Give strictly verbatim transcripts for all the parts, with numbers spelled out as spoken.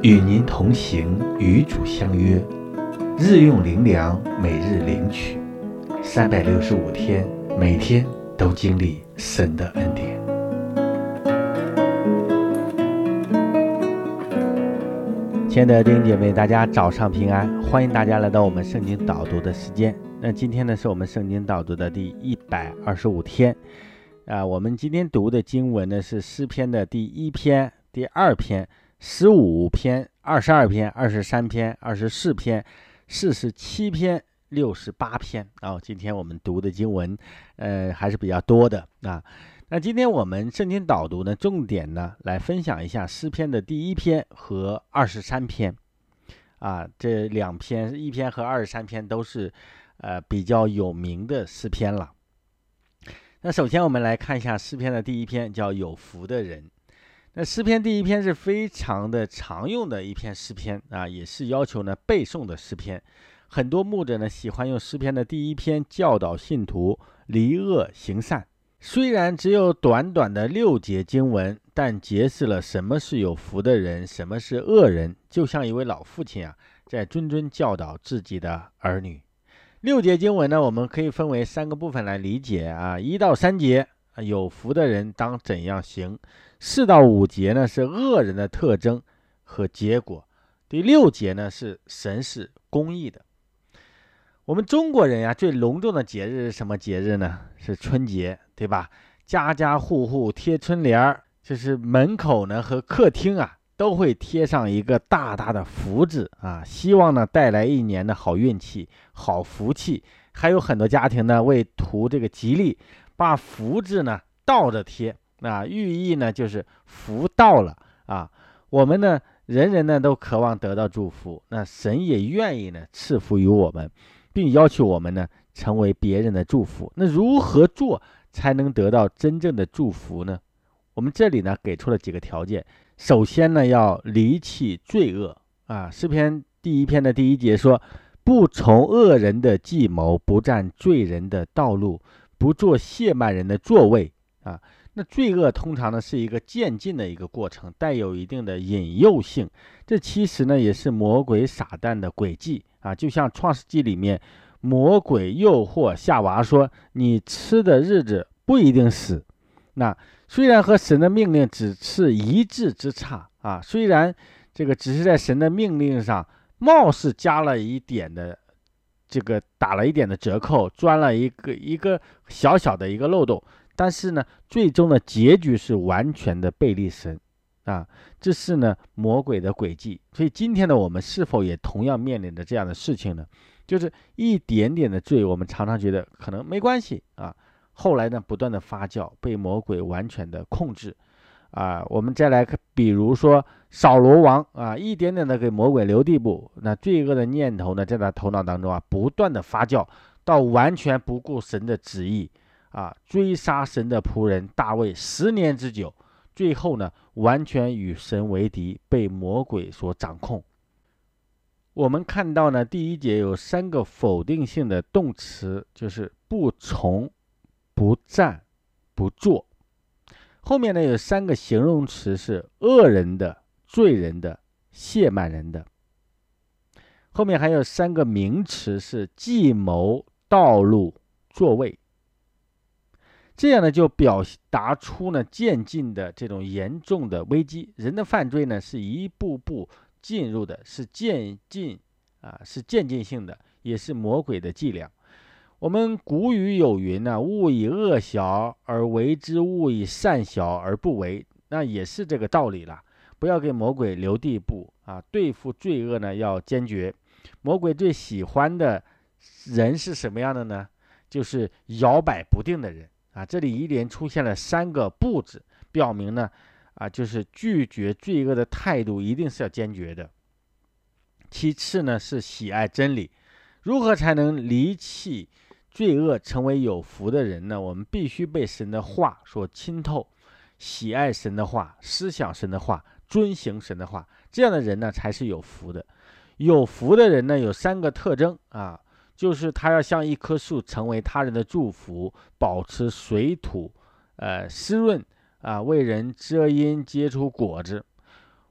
与您同行，与主相约，日用灵粮，每日领取，三百六十五天，每天都经历神的恩典。亲爱的弟兄姐妹，大家早上平安，欢迎大家来到我们圣经导读的时间。那今天呢，是我们圣经导读的第一百二十五天啊。我们今天读的经文呢是诗篇的第一篇、第二篇、十五篇、二十二篇、二十三篇、二十四篇、四十七篇、六十八篇啊。今天我们读的经文，呃，还是比较多的啊。那今天我们圣经导读呢，重点呢来分享一下诗篇的第一篇和二十三篇啊。这两篇，一篇和二十三篇都是呃比较有名的诗篇了。那首先我们来看一下诗篇的第一篇，叫有福的人。那诗篇第一篇是非常的常用的一篇诗篇啊，也是要求呢背诵的诗篇。很多牧者呢喜欢用诗篇的第一篇教导信徒离恶行善。虽然只有短短的六节经文，但揭示了什么是有福的人，什么是恶人，就像一位老父亲啊，在谆谆教导自己的儿女。六节经文呢，我们可以分为三个部分来理解啊。一到三节，有福的人当怎样行；四到五节呢，是恶人的特征和结果；第六节呢，是神是公义的。我们中国人呀、啊，最隆重的节日是什么节日呢？是春节，对吧？家家户户贴春联儿，就是门口呢和客厅啊都会贴上一个大大的福字啊，希望呢带来一年的好运气、好福气。还有很多家庭呢为图这个吉利，把福字呢倒着贴啊，寓意呢就是福到了啊。我们呢人人呢都渴望得到祝福，那神也愿意呢赐福于我们，并要求我们呢成为别人的祝福。那如何做才能得到真正的祝福呢？我们这里呢给出了几个条件。首先呢要离弃罪恶啊。诗篇第一篇的第一节说，不从恶人的计谋，不占罪人的道路，不做亵慢人的座位啊。那罪恶通常呢是一个渐进的一个过程，带有一定的引诱性。这其实呢也是魔鬼撒旦的诡计啊。就像创世纪里面，魔鬼诱惑夏娃说，你吃的日子不一定死。那虽然和神的命令只是一字之差啊，虽然这个只是在神的命令上貌似加了一点的这个打了一点的折扣，钻了一个一个小小的一个漏洞，但是呢最终的结局是完全的背离神啊。这是呢魔鬼的诡计。所以今天的我们是否也同样面临着这样的事情呢？就是一点点的罪，我们常常觉得可能没关系啊，后来呢不断的发酵，被魔鬼完全的控制啊。我们再来看，比如说扫罗王啊，一点点的给魔鬼留地步，那罪恶的念头呢在他头脑当中啊不断的发酵，到完全不顾神的旨意啊，追杀神的仆人大卫十年之久，最后呢完全与神为敌，被魔鬼所掌控。我们看到呢，第一节有三个否定性的动词，就是不从、不占、不做。后面呢有三个形容词，是恶人的、罪人的、亵慢人的。后面还有三个名词，是计谋、道路、座位。这样呢就表达出呢渐进的这种严重的危机。人的犯罪呢是一步步进入的，是渐进啊，是渐进性的，也是魔鬼的伎俩。我们古语有云呢、啊，勿以恶小而为之，勿以善小而不为。那也是这个道理了，不要给魔鬼留地步啊。对付罪恶呢要坚决。魔鬼最喜欢的人是什么样的呢？就是摇摆不定的人啊。这里一连出现了三个不字，表明呢啊，就是拒绝罪恶的态度一定是要坚决的。其次呢是喜爱真理。如何才能离弃罪恶，成为有福的人呢？我们必须被神的话所浸透，喜爱神的话，思想神的话，遵行神的话，这样的人呢才是有福的。有福的人呢有三个特征啊，就是他要像一棵树，成为他人的祝福，保持水土呃湿润啊，为人遮阴结出果子。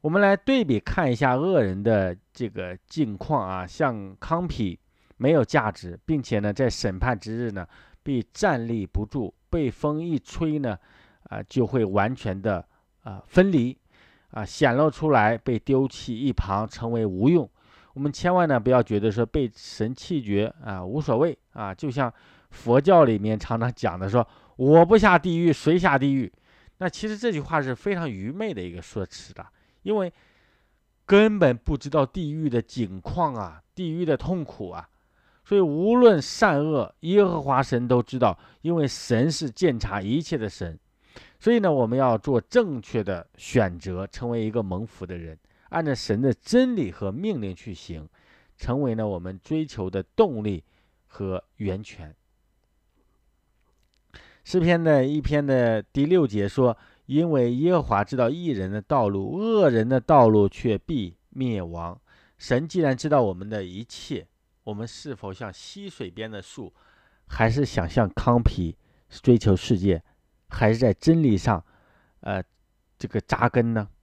我们来对比看一下恶人的这个境况啊，像康否没有价值，并且呢，在审判之日呢，必站立不住，被风一吹呢，啊、呃，就会完全的啊、呃、分离，啊、呃，显露出来，被丢弃一旁，成为无用。我们千万呢不要觉得说被神弃绝啊、呃、无所谓啊，就像佛教里面常常讲的说，我不下地狱，谁下地狱？那其实这句话是非常愚昧的一个说辞的。因为根本不知道地狱的景况啊，地狱的痛苦啊，所以无论善恶，耶和华神都知道，因为神是鉴察一切的神。所以呢，我们要做正确的选择，成为一个蒙福的人，按照神的真理和命令去行，成为呢我们追求的动力和源泉。诗篇的一篇的第六节说，因为耶和华知道义人的道路，恶人的道路却必灭亡。神既然知道我们的一切，我们是否像溪水边的树，还是想像康否追求世界，还是在真理上呃这个扎根呢？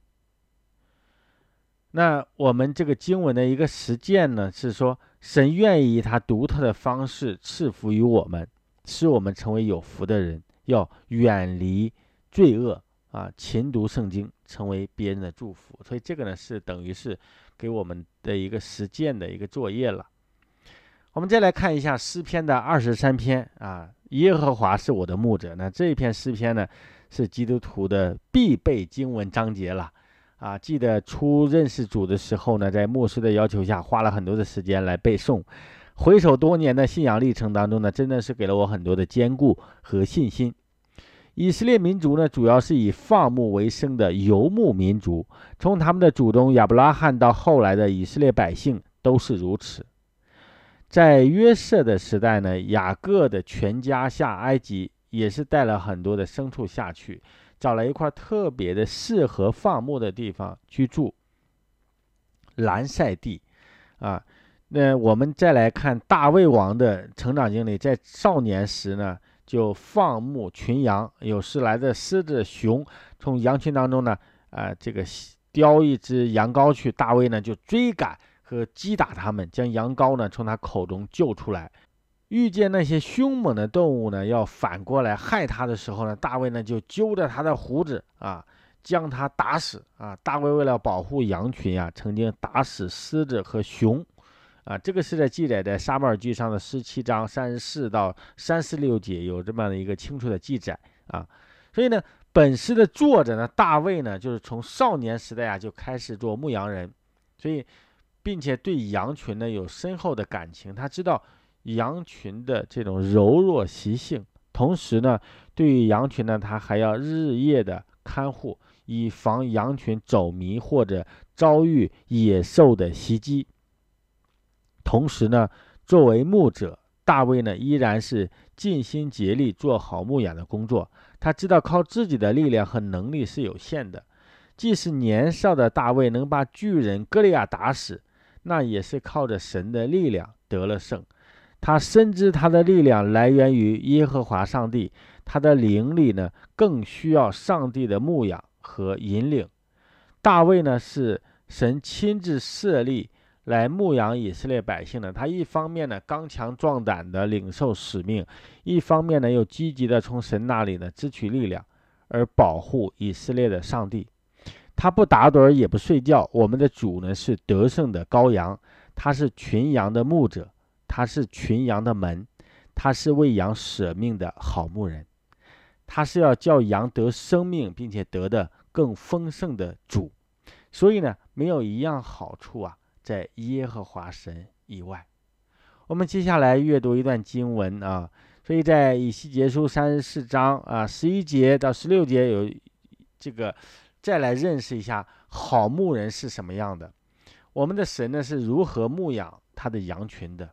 那我们这个经文的一个实践呢，是说神愿意以他独特的方式赐福于我们，使我们成为有福的人，要远离罪恶啊，勤读圣经，成为别人的祝福。所以这个呢，是等于是给我们的一个实践的一个作业了。我们再来看一下诗篇的二十三篇啊，耶和华是我的牧者。那这一篇诗篇呢，是基督徒的必备经文章节了啊。记得初认识主的时候呢，在牧师的要求下，花了很多的时间来背诵。回首多年的信仰历程当中呢，真的是给了我很多的坚固和信心。以色列民族呢，主要是以放牧为生的游牧民族，从他们的祖宗亚伯拉罕到后来的以色列百姓都是如此。在约瑟的时代呢，雅各的全家下埃及，也是带了很多的牲畜下去，找了一块特别的适合放牧的地方居住，兰塞地啊。那我们再来看大卫王的成长经历，在少年时呢，就放牧群羊，有时来的狮子熊从羊群当中呢，啊、呃，这个叼一只羊羔去，大卫呢就追赶和击打他们，将羊羔呢从他口中救出来。遇见那些凶猛的动物呢，要反过来害他的时候呢，大卫呢就揪着他的胡子啊，将他打死啊。大卫为了保护羊群啊，曾经打死狮子和熊啊。这个是在记载在撒母耳记上的十七章三十四到三十六节有这么的一个清楚的记载啊。所以呢，本诗的作者呢，大卫呢，就是从少年时代啊就开始做牧羊人，所以并且对羊群呢有深厚的感情，他知道羊群的这种柔弱习性，同时呢，对于羊群呢，他还要日夜的看护，以防羊群走迷或者遭遇野兽的袭击。同时呢，作为牧者，大卫呢依然是尽心竭力做好牧养的工作。他知道靠自己的力量和能力是有限的，即使年少的大卫能把巨人歌利亚打死，那也是靠着神的力量得了胜。他深知他的力量来源于耶和华上帝，他的灵力呢更需要上帝的牧养和引领。大卫呢是神亲自设立来牧养以色列百姓的，他一方面呢刚强壮胆的领受使命，一方面呢又积极的从神那里呢支取力量，而保护以色列的上帝。他不打盹也不睡觉。我们的主呢是得胜的羔羊，他是群羊的牧者，他是群羊的门，他是为羊舍命的好牧人，他是要叫羊得生命，并且得的更丰盛的主。所以呢，没有一样好处啊在耶和华神以外。我们接下来阅读一段经文啊，所以在以西结书三十四章啊十一节到十六节有这个，再来认识一下好牧人是什么样的。我们的神呢是如何牧养他的羊群的。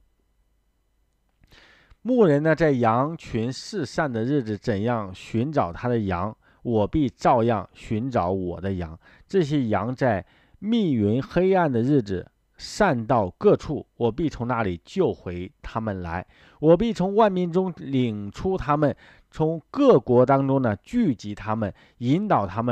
牧人呢在羊群四散的日子怎样寻找他的羊，我必照样寻找我的羊。这些羊在密云黑暗的日子散到各处，我必从那里救回他们来。我必从万民中领出他们，从各国当中呢聚集他们，引导他们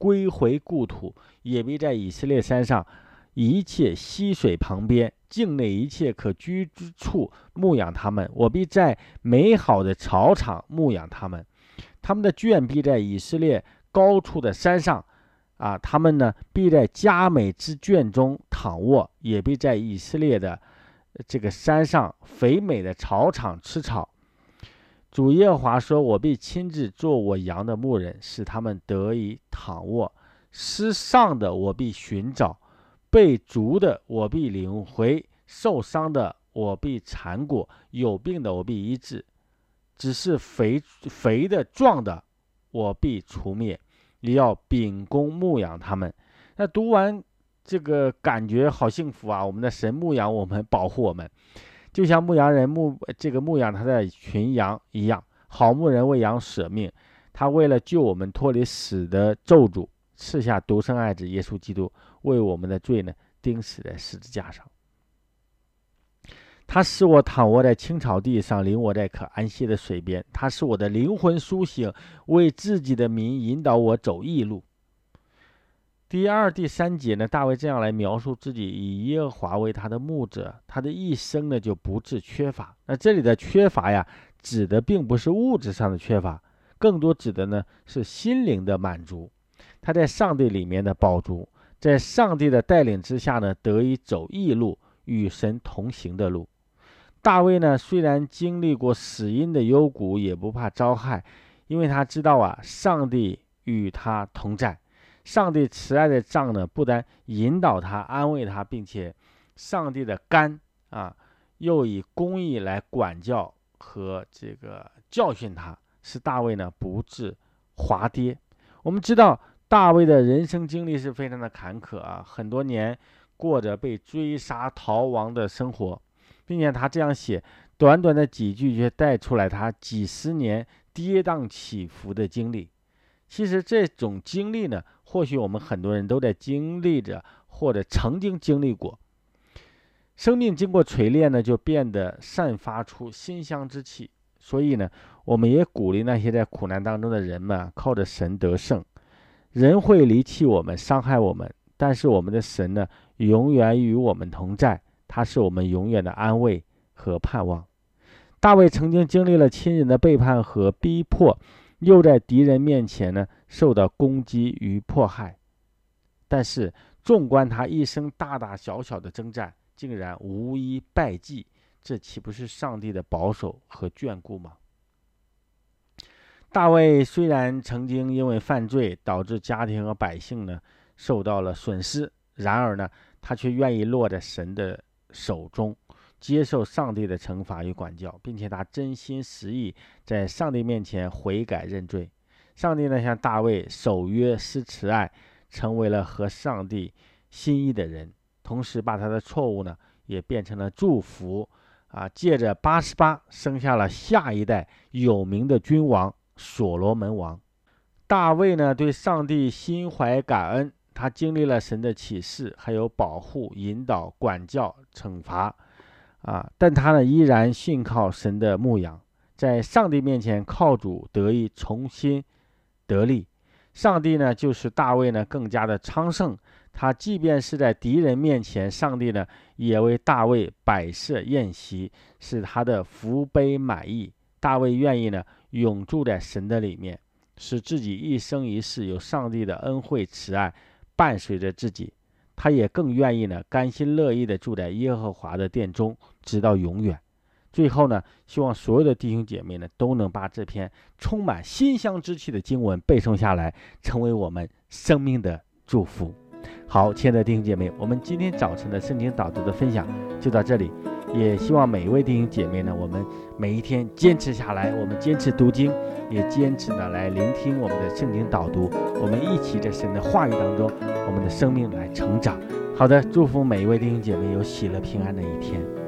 归回故土，也必在以色列山上一切溪水旁边，境内一切可居之处牧养他们。我必在美好的草场牧养他们，他们的圈必在以色列高处的山上啊，他们呢必在佳美之圈中躺卧，也必在以色列的这个山上肥美的草场吃草。主耶和华说，我必亲自做我羊的牧人，使他们得以躺卧。失丧的我必寻找，被逐的我必领回，受伤的我必缠裹，有病的我必医治。只是肥肥的壮的我必除灭，也要秉公牧养他们。那读完这个感觉好幸福啊！我们的神牧养我们，保护我们，就像牧羊人牧这个牧养他的群羊一样。好牧人为羊舍命，他为了救我们脱离死的咒诅，赐下独生爱子耶稣基督，为我们的罪呢钉死在十字架上。他使我躺卧在青草地上，领我在可安息的水边。他使我的灵魂苏醒，为自己的民引导我走义路。第二、第三节呢，大卫这样来描述自己，以耶和华为他的牧者，他的一生呢就不致缺乏。那这里的缺乏呀，指的并不是物质上的缺乏，更多指的呢是心灵的满足。他在上帝里面的饱足，在上帝的带领之下呢，得以走义路，与神同行的路。大卫呢，虽然经历过死荫的幽谷，也不怕遭害，因为他知道啊，上帝与他同在。上帝慈爱的杖呢，不但引导他、安慰他，并且上帝的竿啊，又以公义来管教和这个教训他，使大卫呢不致滑跌。我们知道大卫的人生经历是非常的坎坷啊，很多年过着被追杀逃亡的生活，并且他这样写，短短的几句却带出来他几十年跌宕起伏的经历。其实这种经历呢，或许我们很多人都在经历着，或者曾经经历过。生命经过锤炼呢，就变得散发出馨香之气。所以呢，我们也鼓励那些在苦难当中的人们，靠着神得胜。人会离弃我们，伤害我们，但是我们的神呢，永远与我们同在，他是我们永远的安慰和盼望。大卫曾经经历了亲人的背叛和逼迫，又在敌人面前呢受到攻击与迫害，但是纵观他一生大大小小的征战，竟然无一败绩，这岂不是上帝的保守和眷顾吗？大卫虽然曾经因为犯罪导致家庭和百姓呢受到了损失，然而呢他却愿意落在神的手中，接受上帝的惩罚与管教，并且他真心实意在上帝面前悔改认罪。上帝呢向大卫守约施慈爱，成为了合上帝心意的人，同时把他的错误呢也变成了祝福啊，借着八十八生下了下一代有名的君王所罗门王。大卫呢对上帝心怀感恩，他经历了神的启示，还有保护、引导、管教、惩罚啊，但他呢依然信靠神的牧养，在上帝面前靠主得以重新得力。上帝呢就使大卫呢更加的昌盛，他即便是在敌人面前，上帝呢也为大卫摆设宴席，使他的福杯满溢。大卫愿意呢永住在神的里面，使自己一生一世有上帝的恩惠慈爱伴随着自己。他也更愿意呢甘心乐意的住在耶和华的殿中，直到永远。最后呢，希望所有的弟兄姐妹呢都能把这篇充满馨香之气的经文背诵下来，成为我们生命的祝福。好，亲爱的弟兄姐妹，我们今天早晨的圣经导读的分享就到这里，也希望每一位弟兄姐妹呢，我们每一天坚持下来，我们坚持读经，也坚持呢来聆听我们的圣经导读，我们一起在神的话语当中，我们的生命来成长。好的，祝福每一位弟兄姐妹有喜乐平安的一天。